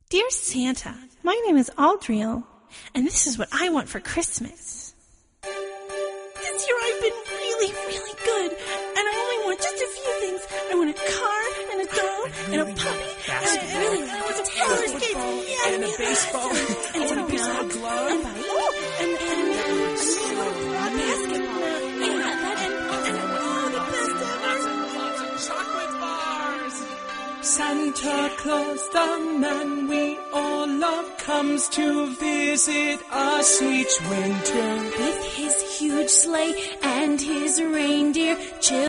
Dear Santa, my name is Aldriel, and this is what I want for Christmas. This year I've been really, really good, and I only want just a few things. I want a car, and a doll, and a puppy, and I want some roller skates, and a baseball, and a baseball glove, and a basketball, and all the best ever. lots of chocolate bars. Santa Claus, the man we all love, comes to visit us each winter. With his huge sleigh and his reindeer,